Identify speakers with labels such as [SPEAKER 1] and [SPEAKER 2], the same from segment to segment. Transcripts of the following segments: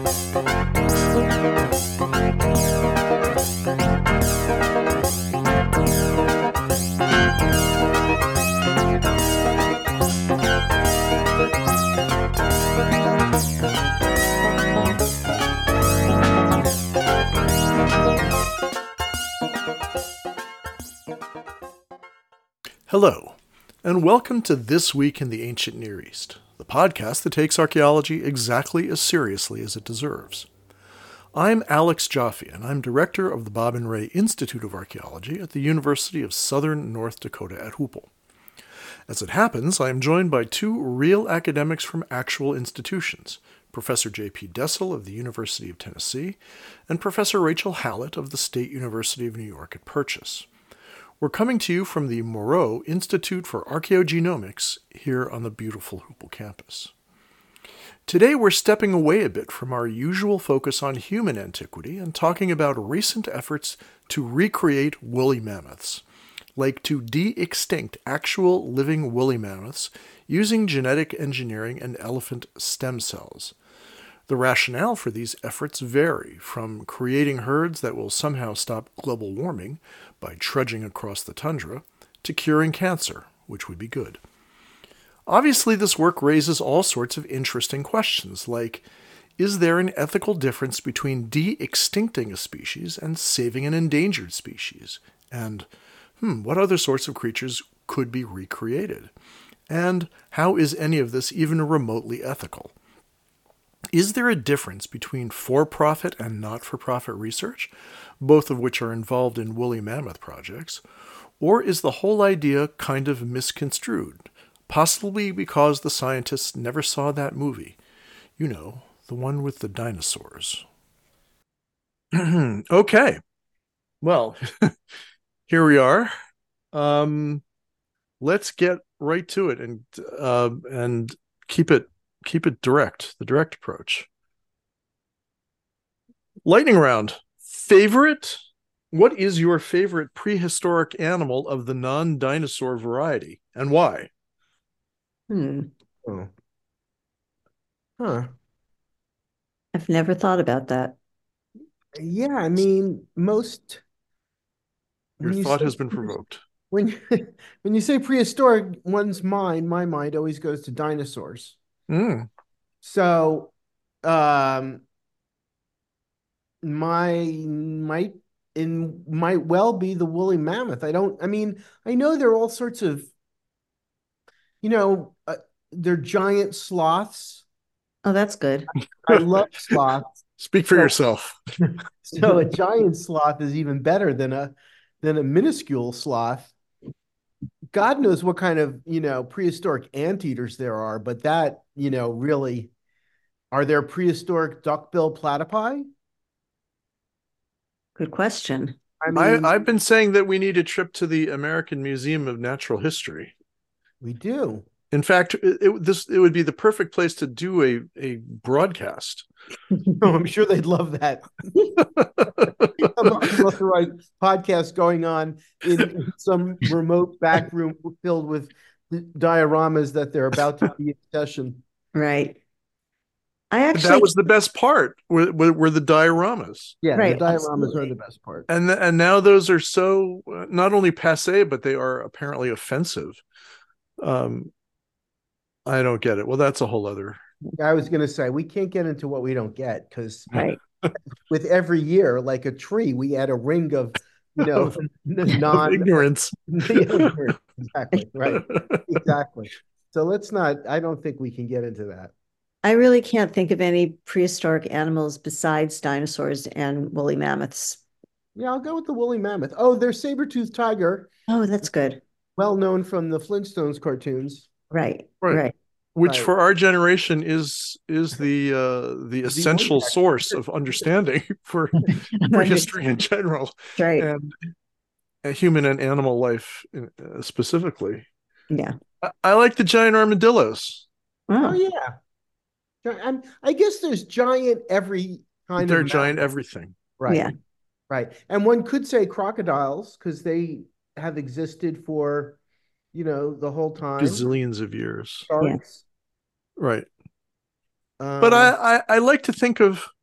[SPEAKER 1] Hello, and welcome to This Week in the Ancient Near East, the podcast that takes archaeology exactly as seriously as it deserves. I'm Alex Jaffe, and I'm director of the Bob and Ray Institute of Archaeology at the University of Southern North Dakota at Hoople. As it happens, I am joined by two real academics from actual institutions, Professor J.P. Dessel of the University of Tennessee and Professor Rachel Hallett of the State University of New York at Purchase. We're coming to you from the Moreau Institute for Archaeogenomics here on the beautiful Hoople campus. Today we're stepping away a bit from our usual focus on human antiquity and talking about recent efforts to recreate woolly mammoths, like to de-extinct actual living woolly mammoths using genetic engineering and elephant stem cells. The rationale for these efforts vary, from creating herds that will somehow stop global warming by trudging across the tundra, to curing cancer, which would be good. Obviously, this work raises all sorts of interesting questions, like, is there an ethical difference between de-extincting a species and saving an endangered species? And, what other sorts of creatures could be recreated? And how is any of this even remotely ethical? Is there a difference between for-profit and not-for-profit research, both of which are involved in woolly mammoth projects? Or is the whole idea kind of misconstrued, possibly because the scientists never saw that movie? You know, the one with the dinosaurs. Okay. Well, here we are. Let's get right to it and keep it direct, the direct approach. Lightning round. What is your favorite prehistoric animal of the non-dinosaur variety, and why?
[SPEAKER 2] Oh. Huh.
[SPEAKER 3] I've never thought about that.
[SPEAKER 2] Yeah, I mean,
[SPEAKER 1] Your thought has been provoked.
[SPEAKER 2] When you say prehistoric, my mind always goes to dinosaurs. So, might well be the woolly mammoth. I know there are all sorts of, they're giant sloths.
[SPEAKER 3] Oh, that's good.
[SPEAKER 2] I love sloths.
[SPEAKER 1] Speak for yourself.
[SPEAKER 2] So a giant sloth is even better than a minuscule sloth. God knows what kind of, prehistoric anteaters there are, but that, really, are there prehistoric duckbill platypi?
[SPEAKER 3] Good question.
[SPEAKER 1] I've been saying that we need a trip to the American Museum of Natural History.
[SPEAKER 2] We do.
[SPEAKER 1] In fact, it would be the perfect place to do a broadcast.
[SPEAKER 2] Oh, I'm sure they'd love that. Unauthorized podcast going on in some remote back room filled with dioramas that they're about to be in session.
[SPEAKER 3] Right.
[SPEAKER 1] That was the best part. Were the dioramas?
[SPEAKER 2] Yeah,
[SPEAKER 3] right,
[SPEAKER 2] the dioramas
[SPEAKER 3] absolutely.
[SPEAKER 2] are the best part.
[SPEAKER 1] And now those are so not only passé, but they are apparently offensive. I don't get it. Well, that's a whole other.
[SPEAKER 2] I was going to say, we can't get into what we don't get, because
[SPEAKER 3] right.
[SPEAKER 2] with every year, like a tree, we add a ring of,
[SPEAKER 1] ignorance.
[SPEAKER 2] Exactly. Right. Exactly. So I don't think we can get into that.
[SPEAKER 3] I really can't think of any prehistoric animals besides dinosaurs and woolly mammoths.
[SPEAKER 2] Yeah, I'll go with the woolly mammoth. Oh, there's saber-toothed tiger.
[SPEAKER 3] Oh, that's good.
[SPEAKER 2] Well known from the Flintstones cartoons.
[SPEAKER 3] Right.
[SPEAKER 1] Which for our generation is the essential source of understanding for history in general,
[SPEAKER 3] right?
[SPEAKER 1] And human and animal life specifically.
[SPEAKER 3] Yeah,
[SPEAKER 1] I like the giant armadillos.
[SPEAKER 2] Oh yeah, I guess there's giant every kind.
[SPEAKER 1] They're giant everything,
[SPEAKER 2] right?
[SPEAKER 3] Yeah,
[SPEAKER 2] right. And one could say crocodiles, because they have existed for, the whole time,
[SPEAKER 1] gazillions of years.
[SPEAKER 2] Sharks.
[SPEAKER 1] Right. But I like to think of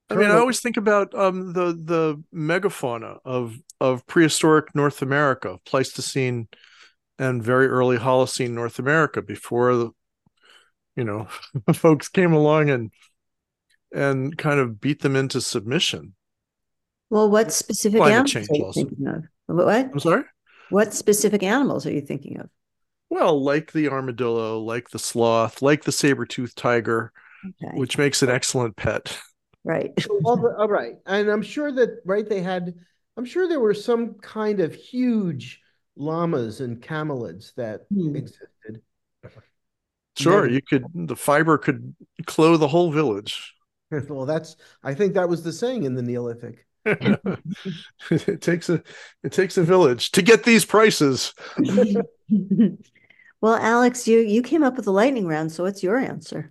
[SPEAKER 1] I mean, I always think about the megafauna of prehistoric North America, Pleistocene and very early Holocene North America, before the folks came along and kind of beat them into submission.
[SPEAKER 3] Well, what specific
[SPEAKER 1] Climate
[SPEAKER 3] animals are
[SPEAKER 1] change
[SPEAKER 3] you
[SPEAKER 1] also.
[SPEAKER 3] thinking of? What?
[SPEAKER 1] I'm sorry?
[SPEAKER 3] What specific animals are you thinking of?
[SPEAKER 1] Well, like the armadillo, like the sloth, like the saber-toothed tiger,
[SPEAKER 3] Okay,
[SPEAKER 1] which makes an excellent pet.
[SPEAKER 3] right.
[SPEAKER 2] All right, and I'm sure that I'm sure there were some kind of huge llamas and camelids that
[SPEAKER 3] Hmm.
[SPEAKER 2] existed.
[SPEAKER 1] Sure,
[SPEAKER 2] Mega.
[SPEAKER 1] the fiber could clothe the whole village.
[SPEAKER 2] Well, I think that was the saying in the Neolithic.
[SPEAKER 1] it takes a it takes a village to get these prices.
[SPEAKER 3] Well, Alex, you came up with the lightning round, so what's your answer?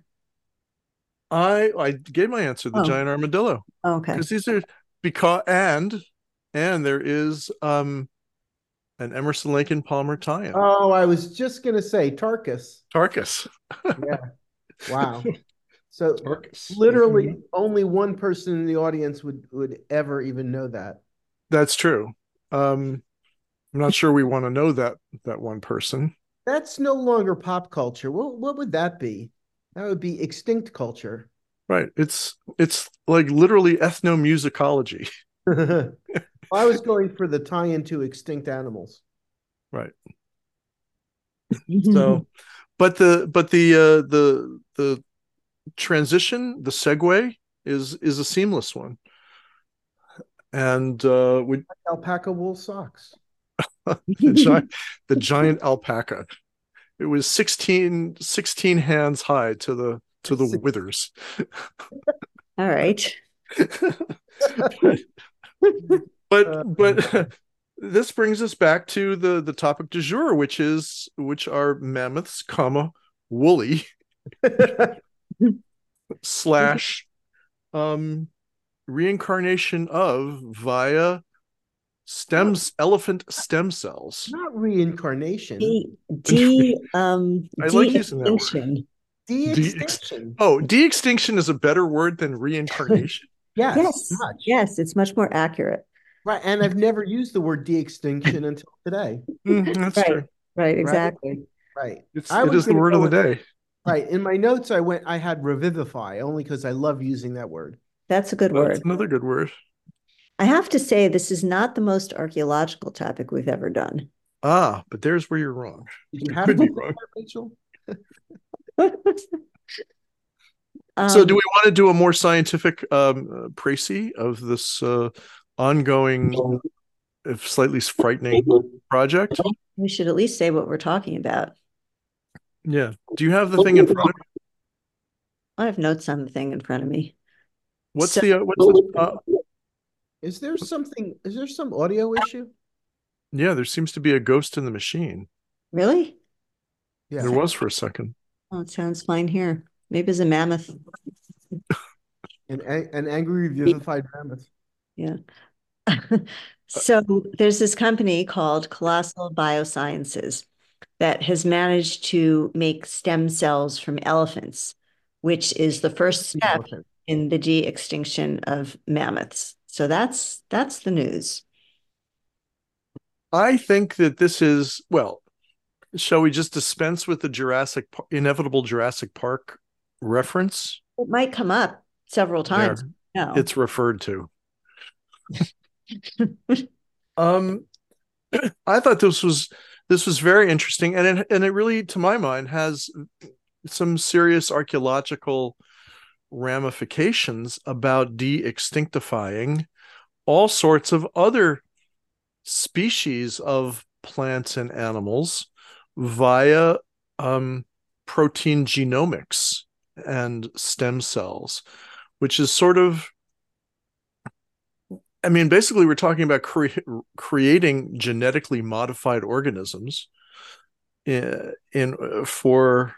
[SPEAKER 1] I gave my answer, the
[SPEAKER 3] Oh,
[SPEAKER 1] giant armadillo,
[SPEAKER 3] okay.
[SPEAKER 1] because these are because and there is an Emerson Lake and Palmer tie-in.
[SPEAKER 2] Oh, I was just gonna say Tarkus.
[SPEAKER 1] Tarkus.
[SPEAKER 2] Yeah. Wow. So
[SPEAKER 1] Tarkus.
[SPEAKER 2] literally only one person in the audience would ever even know that.
[SPEAKER 1] That's true. I'm not sure we want to know that one person.
[SPEAKER 2] That's no longer pop culture. What would that be? That would be extinct culture.
[SPEAKER 1] Right. It's like literally ethnomusicology.
[SPEAKER 2] I was going for the tie-in to extinct animals.
[SPEAKER 1] Right. So, but the transition, the segue is a seamless one, and we
[SPEAKER 2] Alpaca wool socks.
[SPEAKER 1] the giant alpaca. It was 16 hands high to the withers.
[SPEAKER 3] All right.
[SPEAKER 1] But this brings us back to the topic du jour, which are mammoths, woolly slash reincarnation of via elephant stem cells.
[SPEAKER 2] Not reincarnation.
[SPEAKER 1] I like using that word.
[SPEAKER 3] De-extinction.
[SPEAKER 2] De-extinction.
[SPEAKER 1] De-extinction is a better word than reincarnation.
[SPEAKER 2] Yes,
[SPEAKER 3] Yes,
[SPEAKER 2] much.
[SPEAKER 3] yes, it's much more accurate.
[SPEAKER 2] Right. And I've never used the word de-extinction until today.
[SPEAKER 1] That's
[SPEAKER 3] Right,
[SPEAKER 1] true.
[SPEAKER 3] right, exactly.
[SPEAKER 2] Right.
[SPEAKER 1] It is the word of the day.
[SPEAKER 2] Right. In my notes, I had revivify only because I love using that word.
[SPEAKER 3] That's a good word.
[SPEAKER 1] That's another good word.
[SPEAKER 3] I have to say, this is not the most archaeological topic we've ever done.
[SPEAKER 1] Ah, but there's where you're wrong.
[SPEAKER 2] Did you have to be wrong, Rachel?
[SPEAKER 1] So do we want to do a more scientific précis of this ongoing, if slightly frightening project?
[SPEAKER 3] We should at least say what we're talking about.
[SPEAKER 1] Yeah. Do you have the thing in front of you?
[SPEAKER 3] I have notes on the thing in front of me.
[SPEAKER 1] What's
[SPEAKER 3] So-
[SPEAKER 1] the
[SPEAKER 2] Is there some audio issue?
[SPEAKER 1] yeah, there seems to be a ghost in the machine.
[SPEAKER 3] Really?
[SPEAKER 2] Yeah.
[SPEAKER 1] There was for a second.
[SPEAKER 3] Oh, it sounds fine here. Maybe it's a mammoth.
[SPEAKER 2] An angry vivified mammoth.
[SPEAKER 3] Yeah. So there's this company called Colossal Biosciences that has managed to make stem cells from elephants, which is the first step in the de-extinction of mammoths. So that's the news.
[SPEAKER 1] I think that this is, well, shall we just dispense with the inevitable Jurassic Park reference?
[SPEAKER 3] It might come up several times.
[SPEAKER 1] No. It's referred to. I thought this was very interesting, and it really, to my mind, has some serious archaeological ramifications about de-extinctifying all sorts of other species of plants and animals via protein genomics and stem cells, which is sort of, I mean, basically we're talking about creating genetically modified organisms for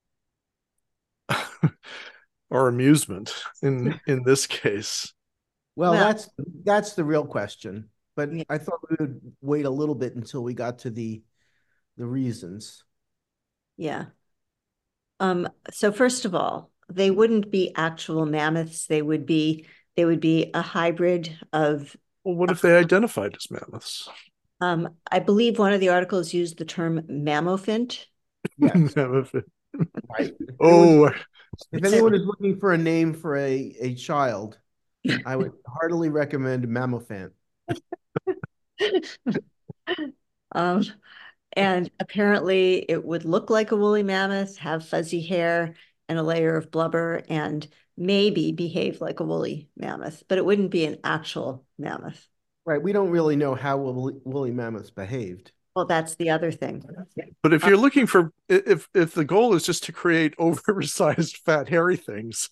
[SPEAKER 1] our amusement in this case.
[SPEAKER 2] Well, that's the real question. But yeah. I thought we would wait a little bit until we got to the reasons.
[SPEAKER 3] Yeah. So first of all, they wouldn't be actual mammoths. They would be They would be a hybrid of,
[SPEAKER 1] Well, what if they identified as mammoths?
[SPEAKER 3] I believe one of the articles used the term mammophant.
[SPEAKER 2] Yes,
[SPEAKER 1] Mammoth.
[SPEAKER 2] right.
[SPEAKER 1] Oh,
[SPEAKER 2] If anyone is looking for a name for a child, I would heartily recommend Mammofant.
[SPEAKER 3] Um, and apparently it would look like a woolly mammoth, have fuzzy hair and a layer of blubber, and maybe behave like a woolly mammoth, but it wouldn't be an actual mammoth.
[SPEAKER 2] Right. We don't really know how woolly mammoths behaved.
[SPEAKER 3] Well, that's the other thing.
[SPEAKER 1] but if you're looking for, if the goal is just to create oversized fat hairy things,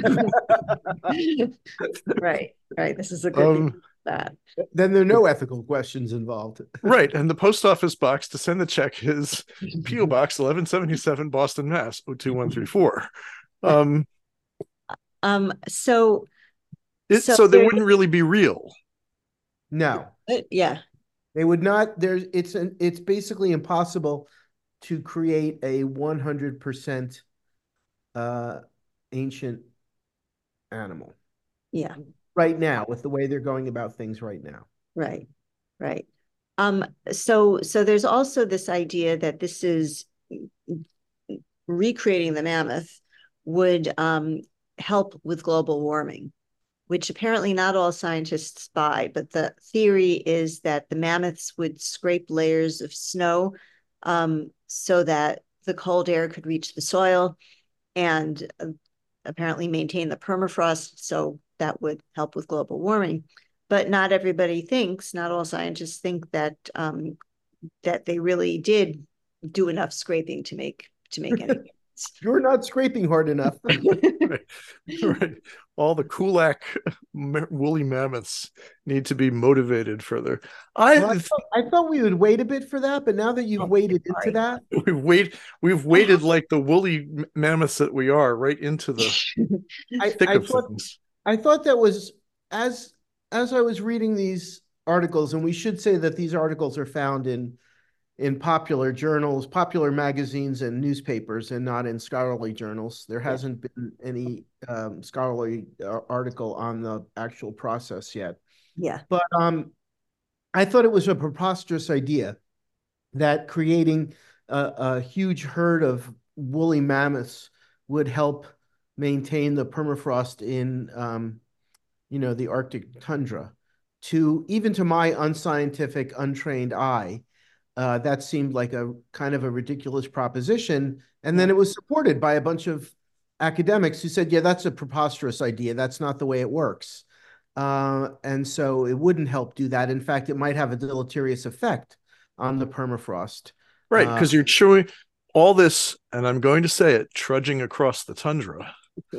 [SPEAKER 3] Right, right. This is a good thing.
[SPEAKER 1] um,
[SPEAKER 3] That.
[SPEAKER 2] Then there are no ethical questions involved.
[SPEAKER 1] right, and the post office box to send the check is PO Box 1177, Boston, Mass. 02134.
[SPEAKER 3] So
[SPEAKER 1] So they
[SPEAKER 3] there,
[SPEAKER 1] wouldn't really be real.
[SPEAKER 2] No,
[SPEAKER 3] yeah,
[SPEAKER 2] they would not. It's basically impossible to create a 100% ancient animal
[SPEAKER 3] yeah,
[SPEAKER 2] right now with the way they're going about things right now.
[SPEAKER 3] right, right. So there's also this idea that this is recreating the mammoth would help with global warming, which apparently not all scientists buy, but the theory is that the mammoths would scrape layers of snow so that the cold air could reach the soil and apparently maintain the permafrost. So that would help with global warming. But not everybody thinks, not all scientists think that that they really did do enough scraping to make any.
[SPEAKER 2] You're not scraping hard enough.
[SPEAKER 1] Right. Right. All the Kulak woolly mammoths need to be motivated further.
[SPEAKER 2] Well, I thought we would wait a bit for that, but now that you've waded into that,
[SPEAKER 1] we've waited like the woolly mammoths that we are right into the thick
[SPEAKER 2] I
[SPEAKER 1] of
[SPEAKER 2] thought
[SPEAKER 1] things.
[SPEAKER 2] I thought that was as I was reading these articles, and we should say that these articles are found in popular journals, popular magazines, and newspapers, and not in scholarly journals. There hasn't been any scholarly article on the actual process yet.
[SPEAKER 3] Yeah.
[SPEAKER 2] But I thought it was a preposterous idea that creating a huge herd of woolly mammoths would help maintain the permafrost in the Arctic tundra. Even to my unscientific, untrained eye, that seemed like a kind of a ridiculous proposition. And then it was supported by a bunch of academics who said, yeah, that's a preposterous idea. That's not the way it works. And so it wouldn't help do that. In fact, it might have a deleterious effect on the permafrost.
[SPEAKER 1] Right, because you're chewing all this, and I'm going to say it, trudging across the tundra.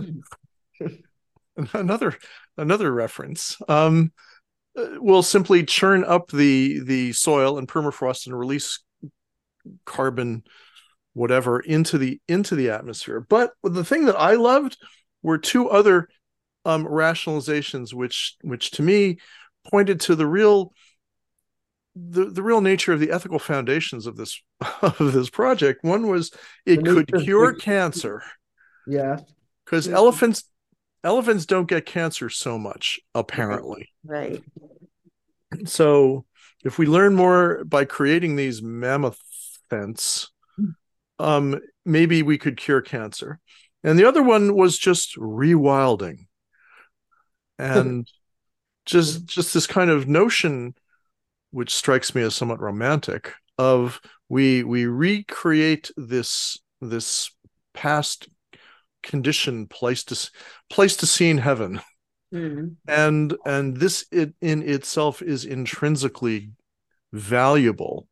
[SPEAKER 1] another reference. Will simply churn up the soil and permafrost and release carbon, whatever, into the atmosphere. But the thing that I loved were two other rationalizations, which to me pointed to the real nature of the ethical foundations of this project. One was it could cure cancer.
[SPEAKER 2] Yeah,
[SPEAKER 1] because elephants don't get cancer so much, apparently.
[SPEAKER 3] Right.
[SPEAKER 1] So if we learn more by creating these mammothants, maybe we could cure cancer. And the other one was just rewilding. And just this kind of notion, which strikes me as somewhat romantic, of we recreate this past condition, Pleistocene heaven. And this in itself is intrinsically valuable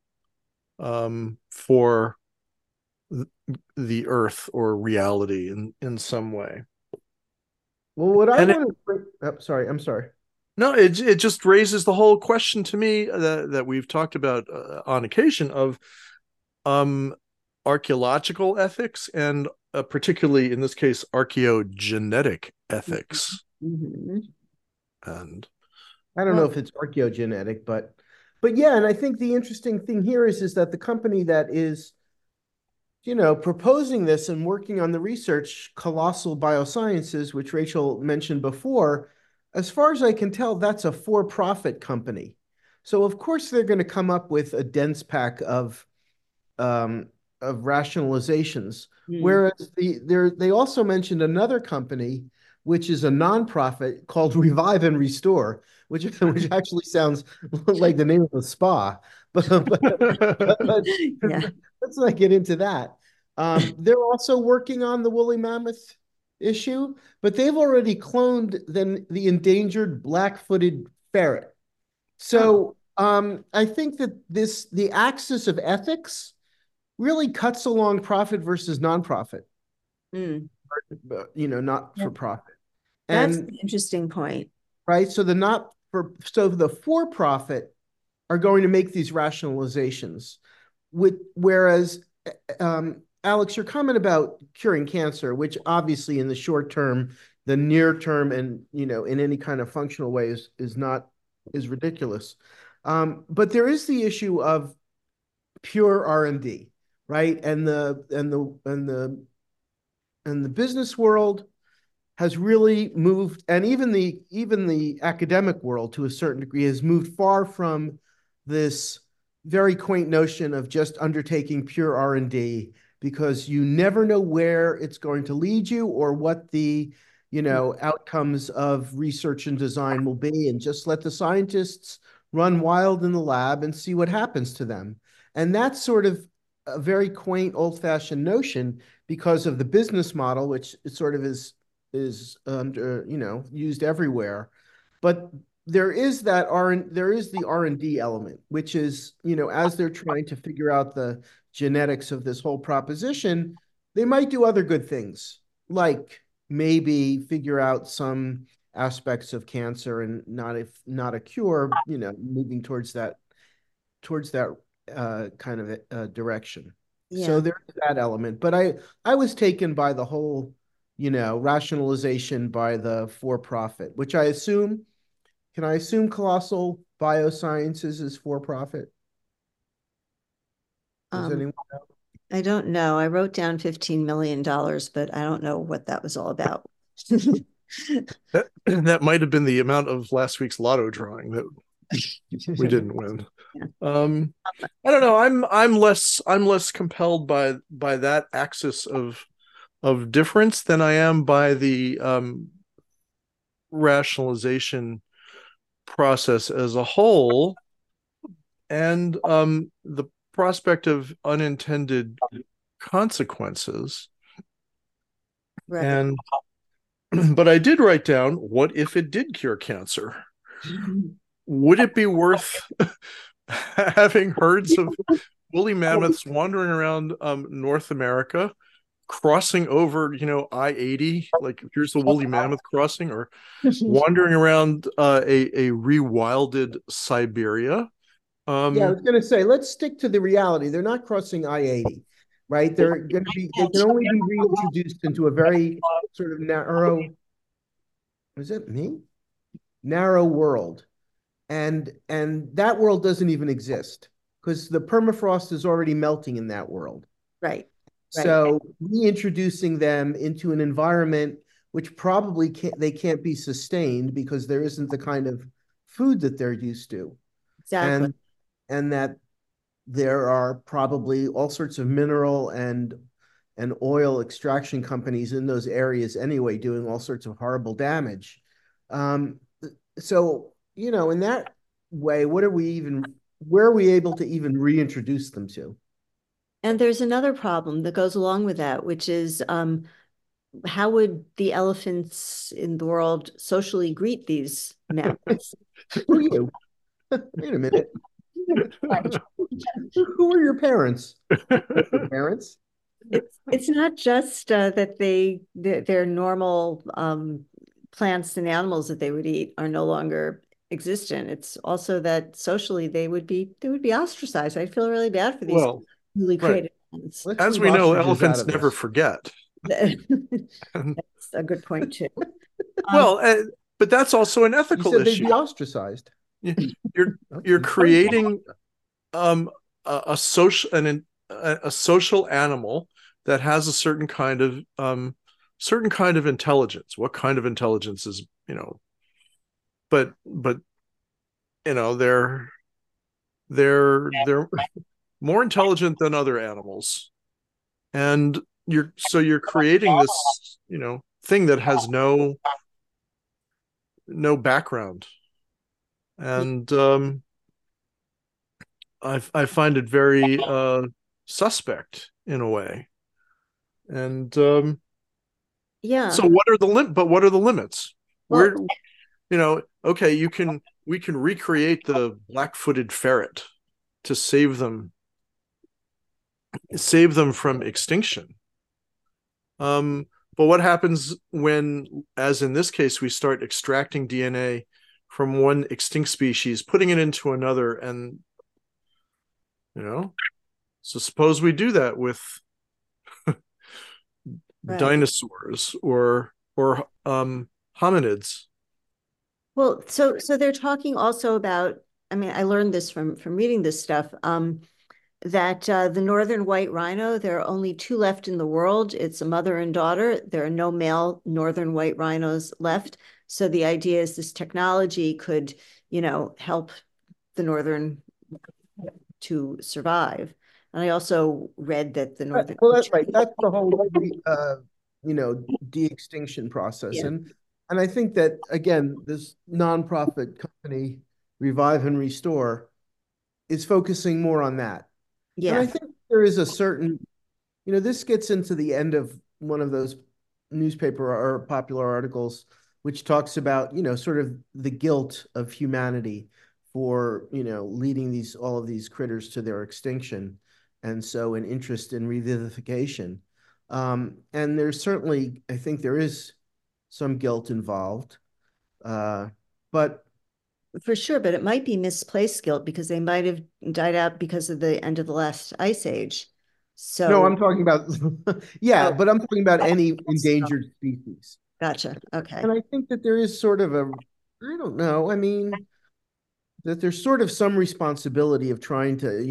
[SPEAKER 1] for the earth or reality in some way.
[SPEAKER 2] Well, what I want to sorry, I'm sorry.
[SPEAKER 1] No, it just raises the whole question to me that we've talked about on occasion of archaeological ethics and particularly in this case archaeogenetic ethics. And
[SPEAKER 2] I don't know if it's archaeogenetic, but yeah, and I think the interesting thing here is that the company that is proposing this and working on the research, Colossal Biosciences, which Rachel mentioned before, as far as I can tell, that's a for-profit company. So of course they're going to come up with a dense pack um, of rationalizations.
[SPEAKER 3] Mm.
[SPEAKER 2] Whereas they also mentioned another company, which is a nonprofit called Revive and Restore, which actually sounds like the name of a spa. But
[SPEAKER 3] Yeah.
[SPEAKER 2] let's not get into that. They're also working on the woolly mammoth issue, but they've already cloned the endangered black-footed ferret.
[SPEAKER 3] Oh.
[SPEAKER 2] So I think that the axis of ethics really cuts along profit versus nonprofit,
[SPEAKER 3] Mm.
[SPEAKER 2] not
[SPEAKER 3] Yeah.
[SPEAKER 2] for profit.
[SPEAKER 3] That's
[SPEAKER 2] And
[SPEAKER 3] an interesting point.
[SPEAKER 2] right, so the for profit are going to make these rationalizations, whereas Alex, your comment about curing cancer, which obviously in the short term, the near term, and in any kind of functional way is ridiculous. But there is the issue of pure R&D, right? And the business world has really moved, and even the academic world to a certain degree has moved far from this very quaint notion of just undertaking pure R&D, because you never know where it's going to lead you or what the outcomes of research and design will be, and just let the scientists run wild in the lab and see what happens to them. And that's sort of a very quaint old-fashioned notion because of the business model, which sort of is used everywhere. But there is the R&D element, which is, as they're trying to figure out the genetics of this whole proposition, they might do other good things, like maybe figure out some aspects of cancer, and not a cure, moving towards that kind of direction. So
[SPEAKER 3] Yeah.
[SPEAKER 2] there's that element. But I was taken by the whole, rationalization by the for-profit, which can I assume Colossal Biosciences is for-profit? Does
[SPEAKER 3] Um,
[SPEAKER 2] anyone?
[SPEAKER 3] I don't know. I wrote down $15 million, but I don't know what that was all about.
[SPEAKER 1] That might have been the amount of last week's lotto drawing that we didn't win.
[SPEAKER 3] Yeah.
[SPEAKER 1] I don't know. I'm less compelled by that axis of difference than I am by the rationalization process as a whole, and the prospect of unintended consequences.
[SPEAKER 3] Right.
[SPEAKER 1] And but I did write down, what if it did cure cancer? Would it be worth having herds of woolly mammoths wandering around North America, crossing over, I-80, like here's the woolly mammoth crossing, or wandering around a rewilded Siberia?
[SPEAKER 2] Yeah, I
[SPEAKER 1] Um,
[SPEAKER 2] was going to say, let's stick to the reality. They're not crossing I-80, right? They can only be reintroduced into a very sort of narrow, is it me? Narrow world. And that world doesn't even exist because the permafrost is already melting in that world.
[SPEAKER 3] Right. Right.
[SPEAKER 2] So reintroducing them into an environment which probably can't be sustained because there isn't the kind of food that they're used to.
[SPEAKER 3] Exactly.
[SPEAKER 2] And that there are probably all sorts of mineral and oil extraction companies in those areas anyway, doing all sorts of horrible damage. Um, so, in that way, where are we able to even reintroduce them to?
[SPEAKER 3] And there's another problem that goes along with that, which is how would the elephants in the world socially greet these mammoths?
[SPEAKER 2] Who are you? Wait a minute. Who are your parents? Your parents?
[SPEAKER 3] It's not just that their normal plants and animals that they would eat are no longer existent. It's also that socially they would be ostracized. I feel really bad for these
[SPEAKER 1] well,
[SPEAKER 3] newly
[SPEAKER 1] right.
[SPEAKER 3] created plants.
[SPEAKER 2] Let's
[SPEAKER 1] As
[SPEAKER 2] leave
[SPEAKER 1] we know,
[SPEAKER 2] ostriches out
[SPEAKER 1] elephants
[SPEAKER 2] of
[SPEAKER 1] never
[SPEAKER 2] this.
[SPEAKER 1] forget.
[SPEAKER 3] That's a good point too. Um,
[SPEAKER 1] Well, but that's also an
[SPEAKER 2] You
[SPEAKER 1] ethical
[SPEAKER 2] said they'd
[SPEAKER 1] issue.
[SPEAKER 2] be ostracized.
[SPEAKER 1] You're creating a social animal that has a certain kind of intelligence. What kind of intelligence is but they're more intelligent than other animals, and you're creating this thing that has no background, and I find it very suspect in a way. And
[SPEAKER 3] Yeah.
[SPEAKER 1] so what are the limits?
[SPEAKER 3] Well,
[SPEAKER 1] Where okay, we can recreate the black-footed ferret to save them from extinction. But what happens when, as in this case, we start extracting DNA from one extinct species, putting it into another, and so suppose we do that with
[SPEAKER 3] right.
[SPEAKER 1] dinosaurs or hominids.
[SPEAKER 3] Well, so they're talking also about, I mean, I learned this from reading this stuff, that the northern white rhino, there are only two left in the world. It's a mother and daughter. There are no male northern white rhinos left. So the idea is this technology could, help the northern to survive. And I also read that the northern.
[SPEAKER 2] Well, that's right. That's the whole, de-extinction process.
[SPEAKER 3] Yeah.
[SPEAKER 2] And I think that, again, this nonprofit company, Revive and Restore, is focusing more on that. And I
[SPEAKER 3] Yeah.
[SPEAKER 2] think there is a certain, this gets into the end of one of those newspaper or popular articles, which talks about, sort of the guilt of humanity for, leading all of these critters to their extinction. And so an interest in revivification. And there's certainly, I think there is some guilt involved. But
[SPEAKER 3] For sure, but it might be misplaced guilt because they might have died out because of the end of the last ice age.
[SPEAKER 2] no,
[SPEAKER 3] So,
[SPEAKER 2] I'm talking about, yeah,
[SPEAKER 3] oh,
[SPEAKER 2] but I'm talking about any
[SPEAKER 3] oh,
[SPEAKER 2] endangered species.
[SPEAKER 3] gotcha. Okay.
[SPEAKER 2] And I think that there is sort of I don't know, I mean, that there's sort of some responsibility of trying to,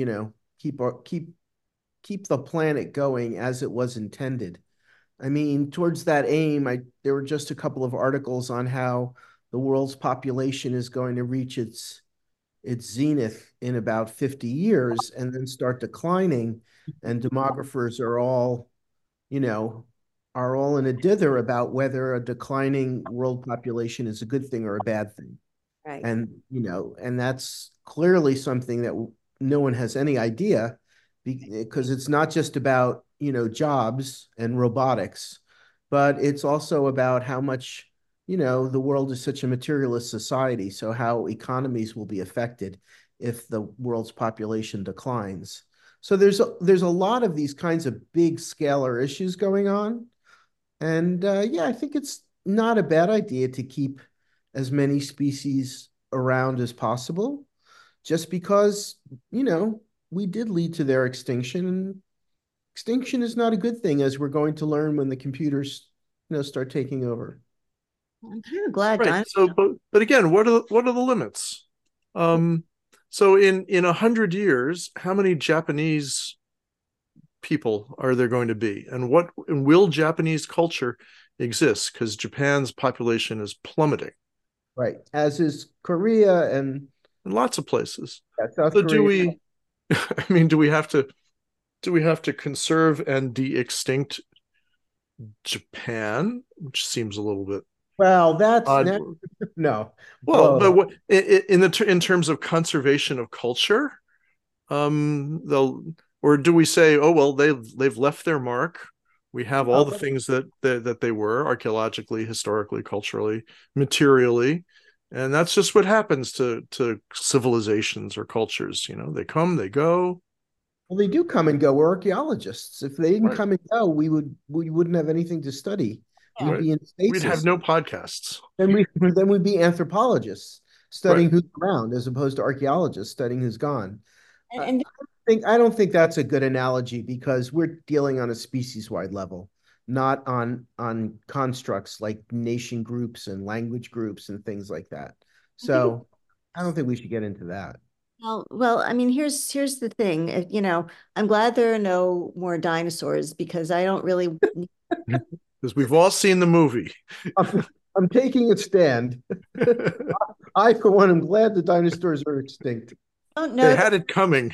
[SPEAKER 2] keep the planet going as it was intended. I mean, towards that aim, there were just a couple of articles on how the world's population is going to reach its zenith in about 50 years and then start declining. And demographers you know, are all in a dither about whether a declining world population is a good thing or a bad thing.
[SPEAKER 3] Right.
[SPEAKER 2] And that's clearly something that no one has any idea, because it's not just about, jobs and robotics, but it's also about how much, the world is such a materialist society. So how economies will be affected if the world's population declines. So there's a lot of these kinds of big scalar issues going on. And yeah, I think it's not a bad idea to keep as many species around as possible, just because, we did lead to their extinction. And extinction is not a good thing, as we're going to learn when the computers, start taking over.
[SPEAKER 3] I'm kind of glad
[SPEAKER 1] Right.
[SPEAKER 3] Dinah.
[SPEAKER 1] So, but again, what are the limits? Um, so in 100 years, how many Japanese people are there going to be, and will Japanese culture exist? Because Japan's population is plummeting
[SPEAKER 2] Right. As is Korea and
[SPEAKER 1] in lots of places.
[SPEAKER 2] South
[SPEAKER 1] So do
[SPEAKER 2] Korea.
[SPEAKER 1] we? I mean, do we have to conserve and de-extinct Japan, which seems a little bit
[SPEAKER 2] Well,
[SPEAKER 1] odd?
[SPEAKER 2] no.
[SPEAKER 1] Well, but
[SPEAKER 2] Whoa.
[SPEAKER 1] what in terms of conservation of culture, they'll or do we say, oh well, they've left their mark. We have all the
[SPEAKER 2] No.
[SPEAKER 1] things that they were archaeologically, historically, culturally, materially, and that's just what happens to civilizations or cultures. They come, they go.
[SPEAKER 2] Well, they do come and go. We're archaeologists. If they didn't
[SPEAKER 1] Right,
[SPEAKER 2] come and go, we wouldn't have anything to study. We'd
[SPEAKER 1] right.
[SPEAKER 2] be in
[SPEAKER 1] We'd have
[SPEAKER 2] stasis.
[SPEAKER 1] no podcasts.
[SPEAKER 2] Then we'd be anthropologists
[SPEAKER 1] Right.
[SPEAKER 2] studying who's around, as opposed to archaeologists studying who's gone.
[SPEAKER 3] And,
[SPEAKER 2] I
[SPEAKER 3] and
[SPEAKER 2] don't think that's a good analogy, because we're dealing on a species-wide level, not on constructs like nation groups and language groups and things like that.
[SPEAKER 3] I think it's
[SPEAKER 2] So I don't think we should get into that.
[SPEAKER 3] well, I mean, here's the thing. I'm glad there are no more dinosaurs because I don't really.
[SPEAKER 1] Because we've all seen the movie.
[SPEAKER 2] I'm, I'm taking a stand. I, for one, am glad the dinosaurs are extinct.
[SPEAKER 3] I don't
[SPEAKER 1] They
[SPEAKER 3] know.
[SPEAKER 1] had it coming.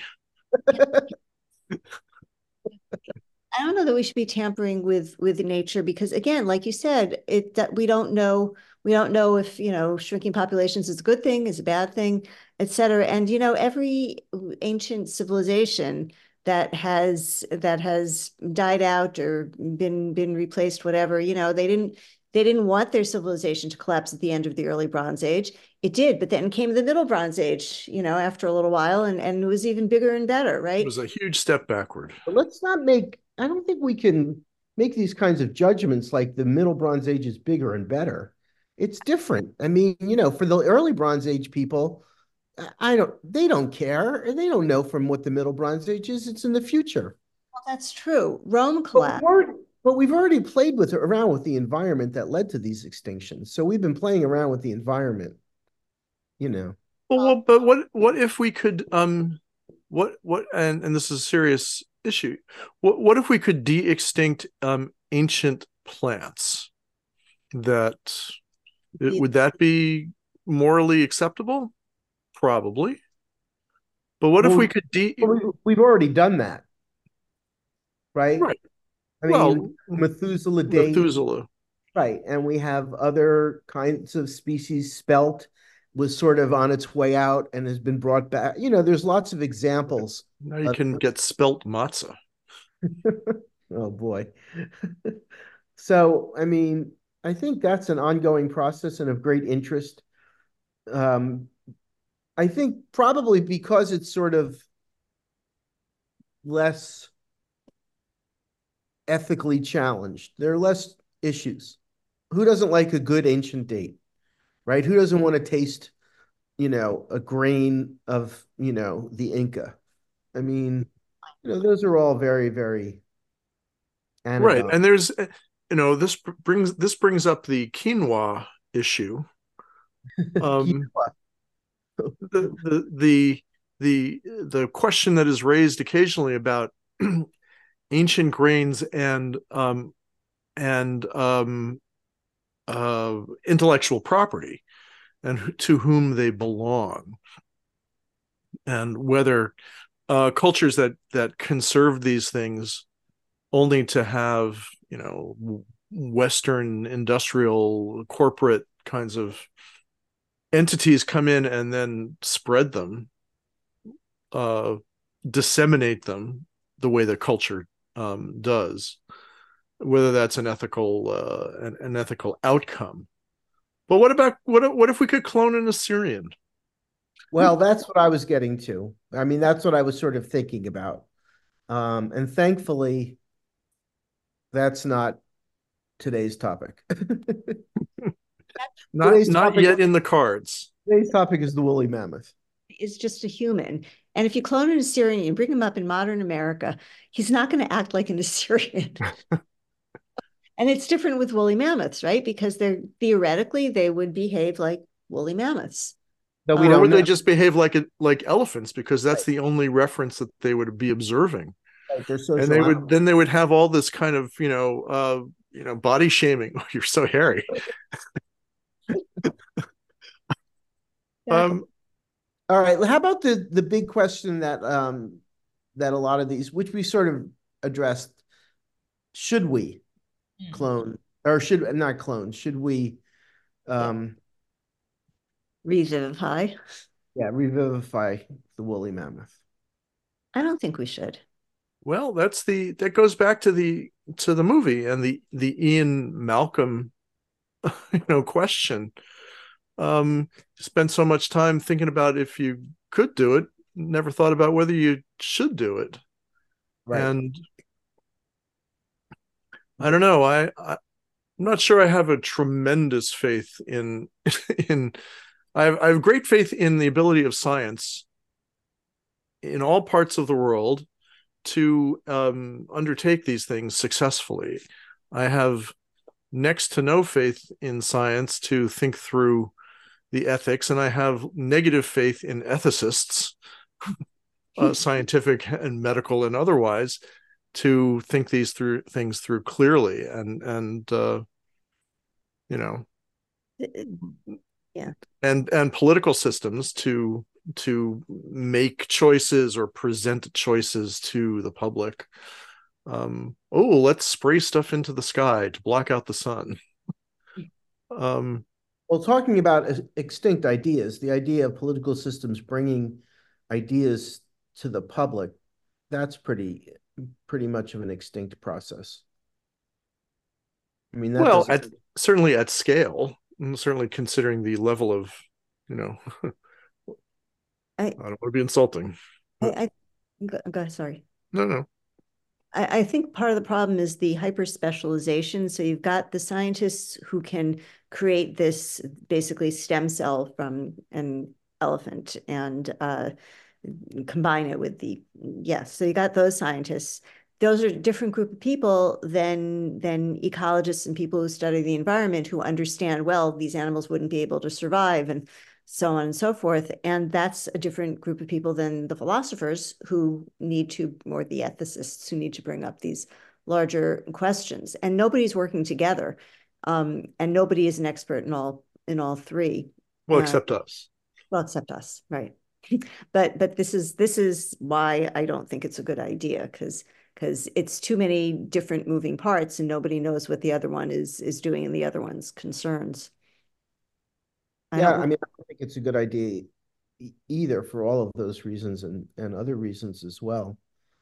[SPEAKER 3] I don't know that we should be tampering with nature because again, like you said, it that we don't know if, shrinking populations is a good thing, is a bad thing, et cetera. And every ancient civilization that has died out or been replaced, whatever, they didn't want their civilization to collapse at the end of the early Bronze Age. It did, but then came the Middle Bronze Age, after a little while, and it was even bigger and better,
[SPEAKER 1] It
[SPEAKER 3] right?
[SPEAKER 1] was a huge step backward.
[SPEAKER 2] But let's not make, I don't think we can make these kinds of judgments like the Middle Bronze Age is bigger and better. It's different. I mean, for the early Bronze Age people, they don't care. And they don't know from what the Middle Bronze Age is. It's in the future.
[SPEAKER 3] Well, that's true. Rome
[SPEAKER 2] But we've
[SPEAKER 3] collapsed.
[SPEAKER 2] already, but we've already played around with the environment that led to these extinctions. So we've been playing around with the environment, you know.
[SPEAKER 1] Well, but what if we could what and this is a serious issue. What if we could de-extinct ancient plants? That would that be morally acceptable? Probably. But what if
[SPEAKER 2] Well,
[SPEAKER 1] we could
[SPEAKER 2] we've already done that, right?
[SPEAKER 1] right.
[SPEAKER 2] I
[SPEAKER 1] Well,
[SPEAKER 2] mean, Methuselah date,
[SPEAKER 1] Methuselah.
[SPEAKER 2] right? And we have other kinds of species. Spelt was sort of on its way out and has been brought back. There's lots of examples.
[SPEAKER 1] Now you
[SPEAKER 2] Of,
[SPEAKER 1] can get spelt matzah.
[SPEAKER 2] oh boy. So, I mean, I think that's an ongoing process and of great interest. Um, I think probably because it's sort of less ethically challenged, there are less issues. Who doesn't like a good ancient date, right? Who doesn't want to taste, a grain of, the Inca? I mean, those are all very, very
[SPEAKER 1] Right.
[SPEAKER 2] anodyne.
[SPEAKER 1] And there's this brings up the quinoa issue. Um the the question that is raised occasionally about ancient grains and intellectual property and to whom they belong, and whether cultures that conserve these things only to have Western industrial corporate kinds of entities come in and then spread them, uh, disseminate them the way the culture does, whether that's an ethical outcome. But what if we could clone an Assyrian?
[SPEAKER 2] Well, that's what I was getting to. I mean, that's what I was sort of thinking about. And thankfully, that's not today's topic.
[SPEAKER 1] Not
[SPEAKER 2] today's
[SPEAKER 1] not
[SPEAKER 2] topic
[SPEAKER 1] yet in the cards.
[SPEAKER 2] today's topic is the woolly mammoth.
[SPEAKER 3] Is just a human. And if you clone an Assyrian and bring him up in modern America, he's not going to act like an Assyrian. And it's different with woolly mammoths, right? Because theoretically they would behave like woolly mammoths.
[SPEAKER 2] Though we
[SPEAKER 1] Or
[SPEAKER 2] don't
[SPEAKER 1] would
[SPEAKER 2] know.
[SPEAKER 1] they just behave like elephants because that's the only reference that they would be observing?
[SPEAKER 2] Right? They're
[SPEAKER 1] And
[SPEAKER 2] social animals.
[SPEAKER 1] they would have all this kind of body shaming. Oh, you're so hairy.
[SPEAKER 3] Exactly.
[SPEAKER 2] All right. How about the big question that a lot of these, which we sort of addressed, should we clone or should not clone? Should we
[SPEAKER 3] Revivify.
[SPEAKER 2] revivify the woolly mammoth?
[SPEAKER 3] I don't think we should.
[SPEAKER 1] Well, that goes back to the movie and the Ian Malcolm question. Spent so much time thinking about if you could do it, never thought about whether you should do it.
[SPEAKER 2] Right.
[SPEAKER 1] And I don't know. I'm not sure I have a tremendous faith in in I have great faith in the ability of science in all parts of the world to undertake these things successfully. I have next to no faith in science to think through the ethics, and I have negative faith in ethicists, scientific and medical and otherwise, to think these things through clearly. And you know,
[SPEAKER 3] Yeah.
[SPEAKER 1] and political systems to make choices or present choices to the public. Oh, let's spray stuff into the sky to block out the sun. Um,
[SPEAKER 2] Well, talking about extinct ideas, the idea of political systems bringing ideas to the public, that's pretty much of an extinct process. I mean, that
[SPEAKER 1] well,
[SPEAKER 2] doesn't.
[SPEAKER 1] certainly at scale, and certainly considering the level of, you know,
[SPEAKER 3] I,
[SPEAKER 1] I don't want to be insulting, but
[SPEAKER 3] I sorry.
[SPEAKER 1] no, no.
[SPEAKER 3] I think part of the problem is the hyper specialization. So you've got the scientists who can create this basically stem cell from an elephant and combine it with the, yes. So you got those scientists. Those are a different group of people than ecologists and people who study the environment who understand, well, these animals wouldn't be able to survive and so on and so forth. And that's a different group of people than the philosophers who need to, or the ethicists who need to bring up these larger questions. And nobody's working together. And nobody is an expert in all three.
[SPEAKER 1] Well, except us.
[SPEAKER 3] Well, except us, right? But this is why I don't think it's a good idea, because it's too many different moving parts and nobody knows what the other one is doing and the other one's concerns.
[SPEAKER 2] Yeah, I mean, I don't think it's a good idea either for all of those reasons and other reasons as well.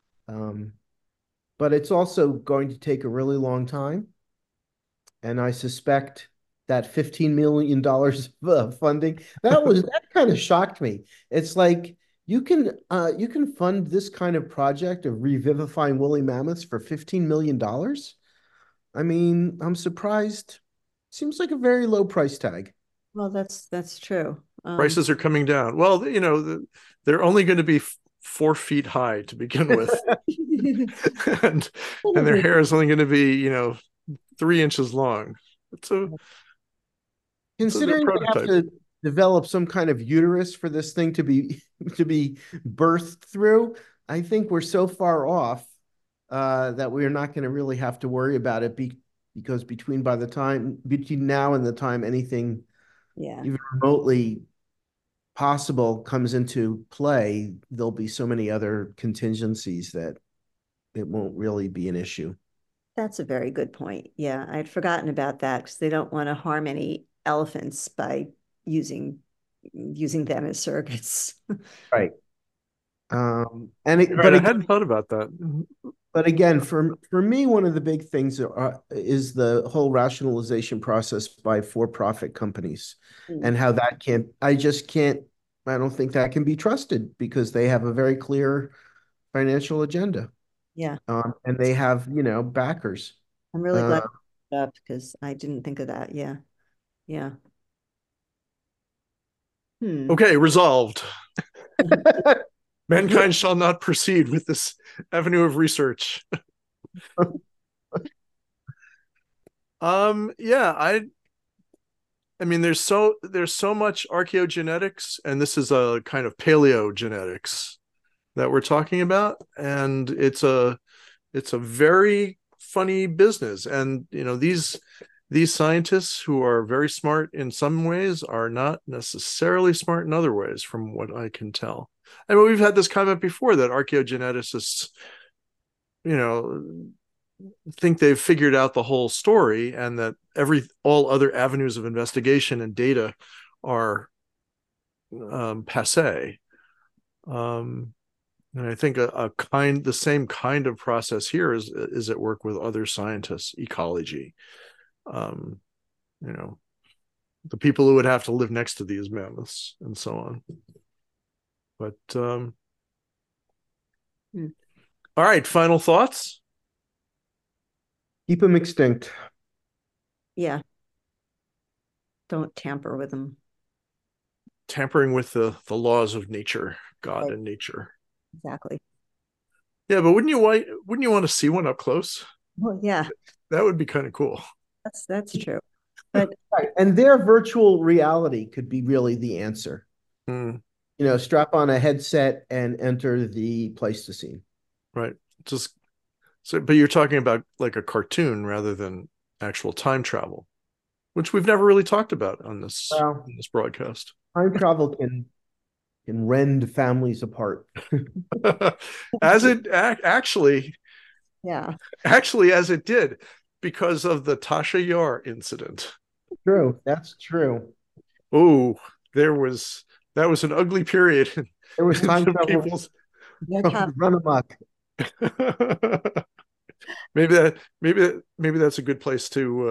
[SPEAKER 2] But it's also going to take a really long time. And I suspect that $15 million of funding, that kind of shocked me. It's like you can fund this kind of project of revivifying woolly mammoths for $15 million. I mean, I'm surprised. Seems like a very low price tag.
[SPEAKER 3] Well, that's true.
[SPEAKER 1] Prices are coming down. Well, they're only going to be 4 feet high to begin with, and their hair is only going to be 3 inches long.
[SPEAKER 2] Considering they have to develop some kind of uterus for this thing to be birthed through, I think we're so far off that we're not going to really have to worry about it because between now and the time anything even remotely possible comes into play, there'll be so many other contingencies that it won't really be an issue.
[SPEAKER 3] That's a very good point. Yeah, I'd forgotten about that because they don't want to harm any elephants by using them as surrogates.
[SPEAKER 2] Right.
[SPEAKER 1] I hadn't thought about that.
[SPEAKER 2] But again, for me, one of the big things is the whole rationalization process by for-profit companies and how that I don't think that can be trusted because they have a very clear financial agenda.
[SPEAKER 3] Yeah.
[SPEAKER 2] And they have, backers.
[SPEAKER 3] I'm really glad you up because I didn't think of that. Yeah. Yeah.
[SPEAKER 1] Okay, resolved. Mankind shall not proceed with this avenue of research. Yeah, I mean there's so much archaeogenetics, and this is a kind of paleogenetics that we're talking about, and it's a very funny business. And these scientists who are very smart in some ways are not necessarily smart in other ways, from what I can tell. I mean, we've had this comment before that archaeogeneticists, think they've figured out the whole story, and that all other avenues of investigation and data are passe. And I think the same kind of process here is at work with other scientists, ecology. The people who would have to live next to these mammoths and so on. But all right, final thoughts?
[SPEAKER 2] Keep them extinct.
[SPEAKER 3] Yeah. Don't tamper with them.
[SPEAKER 1] Tampering with the laws of nature, God and nature.
[SPEAKER 3] Exactly.
[SPEAKER 1] Yeah, but wouldn't you want to see one up close?
[SPEAKER 3] Well, yeah.
[SPEAKER 1] That would be kind of cool.
[SPEAKER 3] That's true. But
[SPEAKER 2] and their virtual reality could be really the answer. Strap on a headset and enter the Pleistocene.
[SPEAKER 1] Right. But you're talking about like a cartoon rather than actual time travel. which we've never really talked about on
[SPEAKER 2] Well,
[SPEAKER 1] this broadcast.
[SPEAKER 2] time travel can rend families apart.
[SPEAKER 1] As it actually,
[SPEAKER 3] Yeah.
[SPEAKER 1] as it did, because of the Tasha Yar incident.
[SPEAKER 2] True, that's true.
[SPEAKER 1] Oh, that was an ugly period
[SPEAKER 2] There was time
[SPEAKER 1] in
[SPEAKER 2] travel
[SPEAKER 1] people's.
[SPEAKER 2] run amok.
[SPEAKER 1] Maybe that's a good place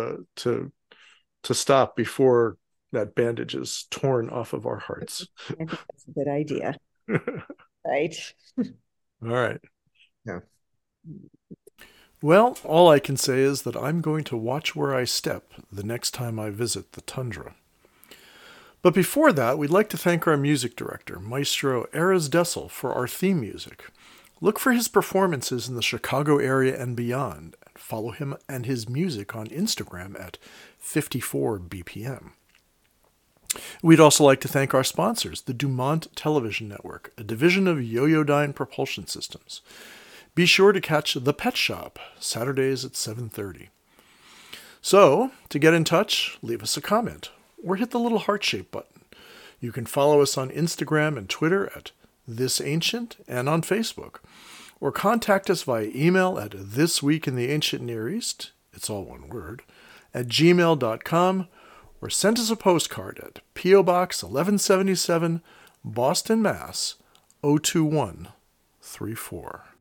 [SPEAKER 1] to stop before that bandage is torn off of our hearts.
[SPEAKER 3] I think that's a good idea. Right.
[SPEAKER 1] All right.
[SPEAKER 2] Yeah.
[SPEAKER 1] Well, all I can say is that I'm going to watch where I step the next time I visit the tundra. But before that, we'd like to thank our music director, Maestro Erez Dessel, for our theme music. Look for his performances in the Chicago area and beyond, and follow him and his music on Instagram at 54BPM. We'd also like to thank our sponsors, the Dumont Television Network, a division of Yoyodyne Propulsion Systems. Be sure to catch The Pet Shop, Saturdays at 7:30. So, to get in touch, leave us a comment, or hit the little heart-shaped button. You can follow us on Instagram and Twitter at This Ancient and on Facebook, or contact us via email at thisweekintheancient.near-east, it's all one word, at gmail.com, or send us a postcard at P.O. Box 1177, Boston, Mass. 02134.